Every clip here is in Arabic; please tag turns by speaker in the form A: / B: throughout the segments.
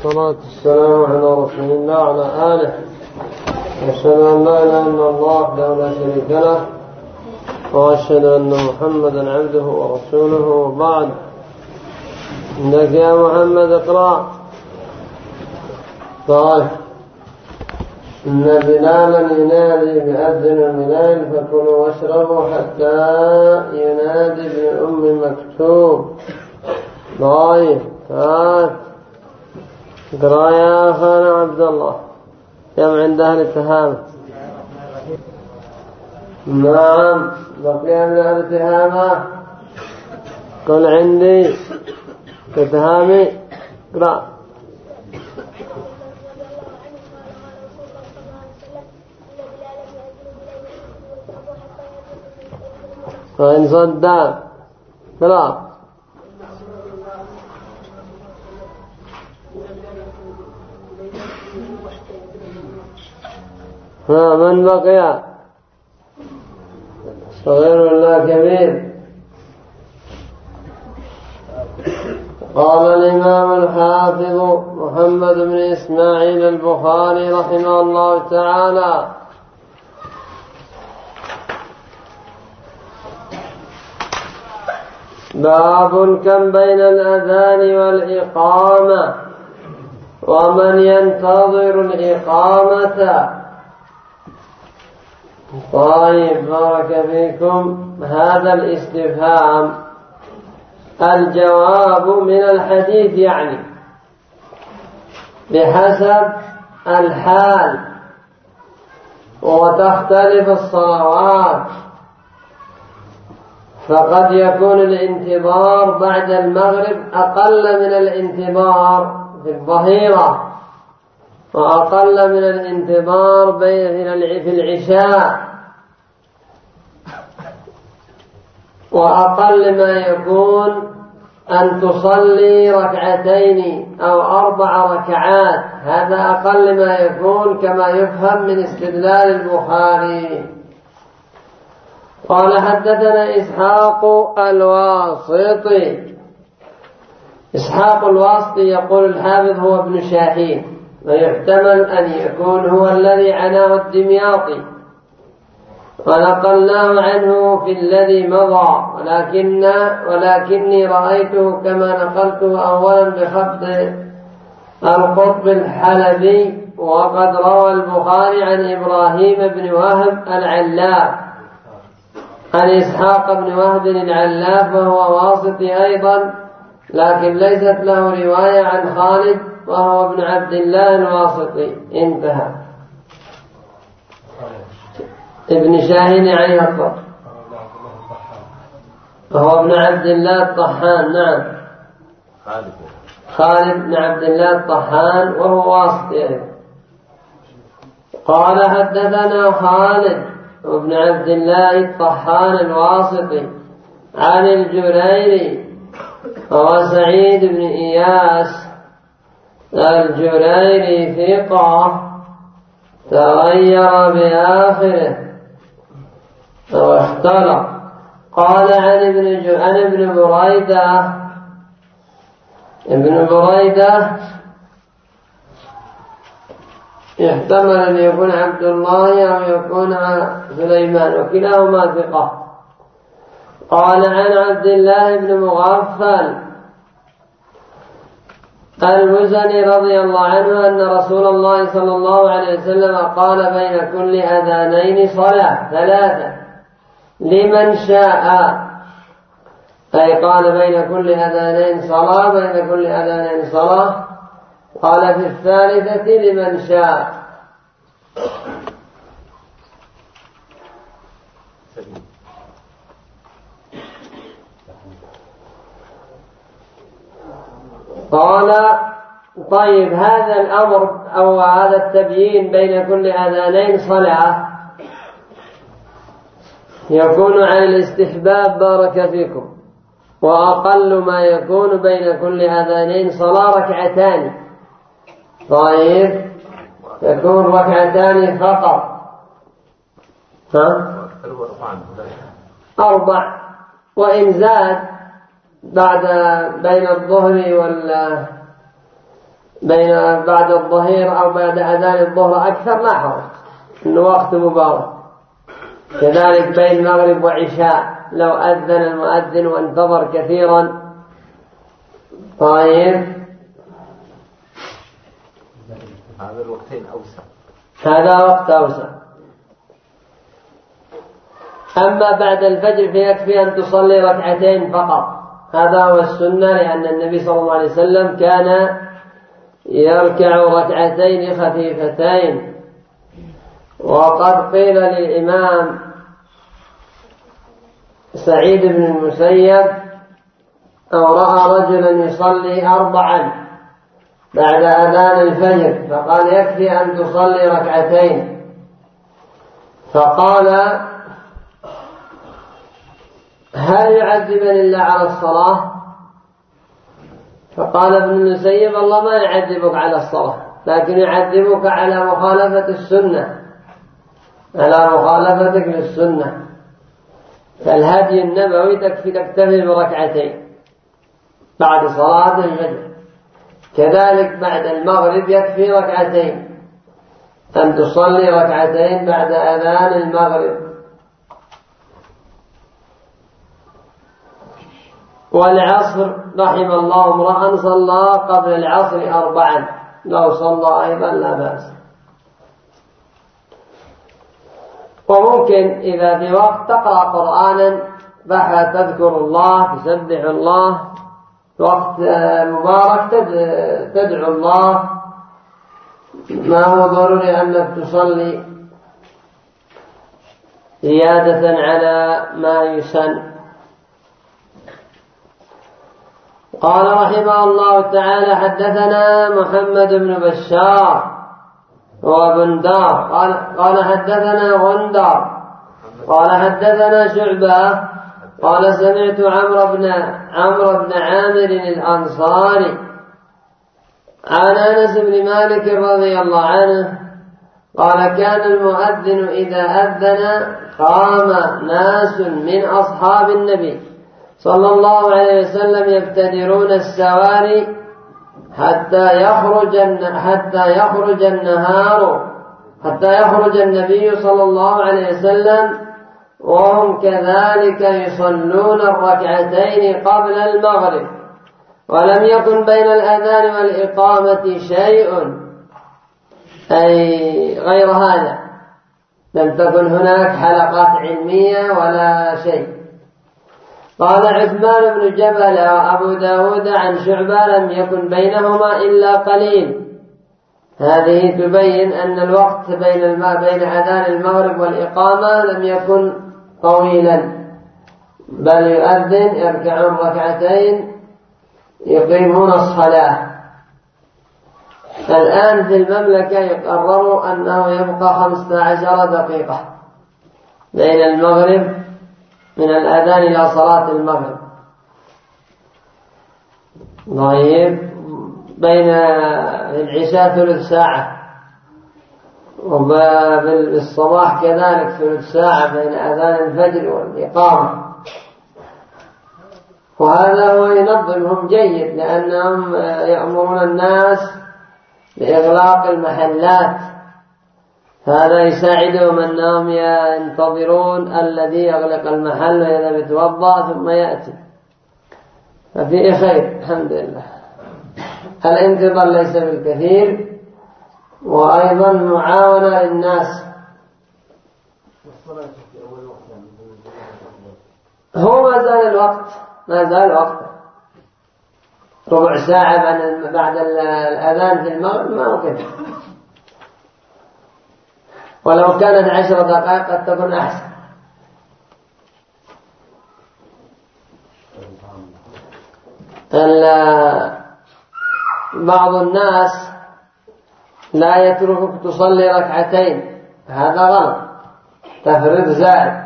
A: والصلاة والسلام على رسول الله وعلى آله. وأشهد أن لا إله إلا الله وحده لا شريك له، وأشهد أن محمدا عبده ورسوله. وبعد، إنك يا محمد اقرأ. قال: إن بلالا ينادي بأذن بلال فكلوا واشربوا حتى ينادي ابن أم مكتوم. طيب، اقرأ يا أخانا عبد الله. كم عند أهل التهامة؟ نعم، بقي من أهل التهامة. قل عندي تتهامي. اقرأ. فإن صدق اقرأ. من بقي؟ صغير ولا كبير؟ قال الإمام الحافظ محمد بن إسماعيل البخاري رحمه الله تعالى: باب كم بين الأذان والإقامة ومن ينتظر الإقامة. طيب، بارك فيكم. هذا الاستفهام الجواب من الحديث، يعني بحسب الحال، وتختلف الصلوات، فقد يكون الانتظار بعد المغرب أقل من الانتظار في الظهيرة، وأقل من الانتظار في العشاء، وأقل ما يكون أن تصلي ركعتين أو 4 ركعات. هذا أقل ما يكون، كما يفهم من استدلال البخاري. قال: حدثنا إسحاق الواسطي. إسحاق الواسطي يقول الحافظ هو ابن شاهين، ويحتمل أن يكون هو الذي عناه الدمياطي، ونقلناه عنه في الذي مضى، ولكني رأيته كما نقلته أولا بخط القطب الحلبي. وقد روى البخاري عن إبراهيم بن وهب العلاف عن إسحاق بن وهب العلاف، وهو واسطي أيضا، لكن ليست له رواية عن خالد وهو ابن عبد الله الواسطي. انتهى. ابن شاهين يعني الطحان، وهو ابن عبد الله الطحان. نعم، خالد بن عبد الله الطحان، وهو واسطي. قال: حدثنا خالد وابن عبد الله الطحان الواسطي عن الجريري، وهو سعيد بن إياس الجريري ثقة تغير بآخره واختلط. قال عن ابن بريدة. ابن بريدة يحتمل أن يكون عبد الله أو يكون سليمان، وكلاهما ثقة. قال عن عبد الله بن مغفل المزني رضي الله عنه أن رسول الله صلى الله عليه وسلم قال: بين كل أذانين صلاة 3 لمن شاء. أي قال: بين كل أذانين صلاة، بين كل أذانين صلاة. قال: في الثالثة لمن شاء. قال: طيب، هذا الأمر أو هذا التبيين بين كل أذانين صلاة يكون على الاستحباب، بارك فيكم، وأقل ما يكون بين كل أذانين صلاة 2 ركعتان. طيب، يكون 2 ركعتان فقط. 4، وإن زاد بعد بين الظهر بين بعد الظهير أو بعد أذان الظهر أكثر لا حرج، إنه وقت مبارك. كذلك بين المغرب وعشاء لو أذن المؤذن وانتظر كثيرا. طيب
B: هذا الوقتين أوسع،
A: هذا وقت أوسع. أما بعد الفجر فيكفي أن تصلي ركعتين فقط، هذا هو السنة، لأن النبي صلى الله عليه وسلم كان يركع ركعتين خفيفتين. وقد قيل للإمام سعيد بن المسيب أو رأى رجلا يصلي 4 بعد أذان الفجر، فقال يكفي أن تصلي ركعتين، فقال هل يعذبني الله على الصلاة؟ فقال ابن المسيب الله ما يعذبك على الصلاة، لكن يعذبك على مخالفة السنة، على مخالفتك للسنة. فالهدي النبوي تكتفي بركعتين بعد صلاة الفجر. كذلك بعد المغرب يكفي ركعتين، أن تصلي ركعتين بعد أذان المغرب. والعصر رحم الله امرأ صلى قبل العصر 4، لو صلى أيضا لا بأس. وممكن إذا في وقت تقرأ قرآنا فتذكر الله، تسبح الله، وقت مبارك تدعو الله، ما هو ضروري أنك تصلي زيادة على ما يسن. قال رحمه الله تعالى حدثنا محمد بن بشار وبندار قال حدثنا غندر قال حدثنا شعبة قال سمعت عمرو بن عامر الأنصاري عن أنس بن مالك رضي الله عنه قال كان المؤذن إذا أذن قام ناس من أصحاب النبي صلى الله عليه وسلم يبتدرون السواري حتى يخرج النبي صلى الله عليه وسلم وهم كذلك يصلون الركعتين قبل المغرب، ولم يكن بين الأذان والإقامة شيء أي غير هذا، لم تكن هناك حلقات علمية ولا شيء. قال عثمان بن جبل وأبو داود عن شعبة لم يكن بينهما إلا قليل. هذه تبين أن الوقت بين أذان المغرب والإقامة لم يكن طويلا، بل يؤذن يركعون ركعتين يقيمون الصلاة. الآن في المملكة يقرر أنه يبقى 15 دقيقة بين المغرب من الأذان إلى صلاة المغرب. طيب بين العشاء 3 ساعة، وبالصباح كذلك 3 ساعة بين أذان الفجر والإقامة. وهذا هو ينظمهم جيد، لأنهم يأمرون الناس بإغلاق المحلات، هذا يساعدهم أنهم ينتظرون الذي يغلق المحل وإذا يتوضأ ثم يأتي، ففيه خير الحمد لله. الانتظار ليس بالكثير، وأيضا معاونة للناس. هو ما زال الوقت ربع ساعة بعد الأذان في المغرب ما ممكن، ولو كانت 10 دقائق قد تكون أحسن. بعض الناس لا يتركك تصلي ركعتين، هذا غلط، تفريط زائد.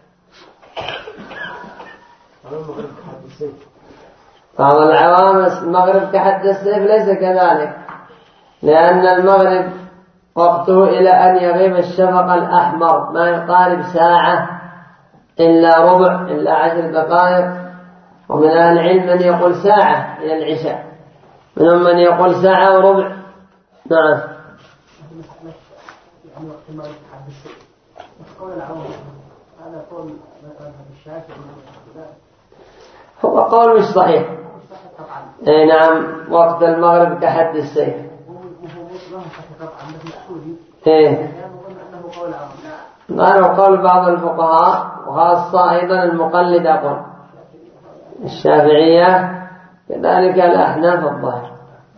A: بعض العوام المغرب كحد السيف ليس كذلك، لأن المغرب وقته إلى أن يغيب الشفق الأحمر ما يقارب ساعة إلا ربع إلا 10 دقائق، ومن أهل العلم من يقول ساعة إلى العشاء، منهم من يقول ساعة وربع. نعم.
C: يعني وقت المغرب حد الشيء قول العوام هذا قول مثلا الشافعي
A: هو قول مش صحيح. اي نعم، وقت المغرب كحد السيف. ايه هذا قول بعض الفقهاء وخاصة أيضا المقلد أقول الشافعية كذلك الأحناف الظاهر.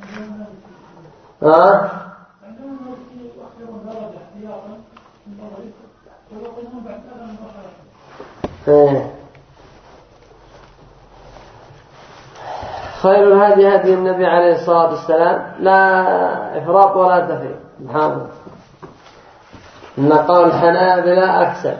A: خير الهدي هدي النبي عليه الصلاة والسلام، لا إفراط ولا تفريط. سبحانه. إن قول الحنابلة أكثر.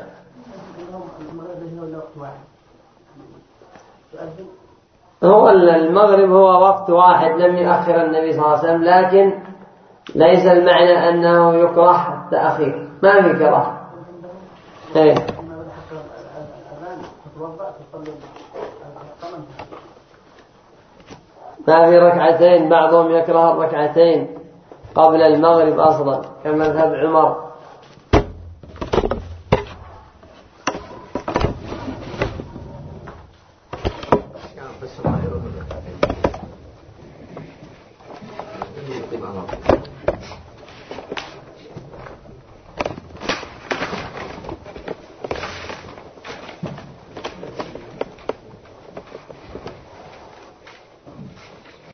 A: هو المغرب هو وقت واحد لم يؤخر النبي صلى الله عليه وسلم، لكن ليس المعنى أنه يكره التأخير، ما في كراهة. إيه. ما في ركعتين، بعضهم يكره الركعتين قبل المغرب أصلا كمذهب عمر